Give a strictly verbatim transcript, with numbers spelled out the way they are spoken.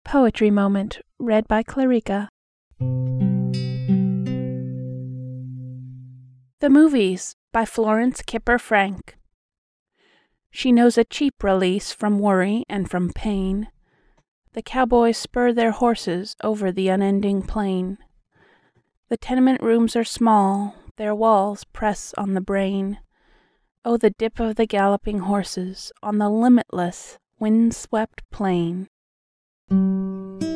Poetry Moment, read by Clarica. The Movies by Florence Kiper Frank. She knows a cheap release from worry and from pain. The cowboys spur their horses over the unending plain. The tenement rooms are small, their walls press on the brain. Oh, the dip of the galloping horses on the limitless, wind-swept plain.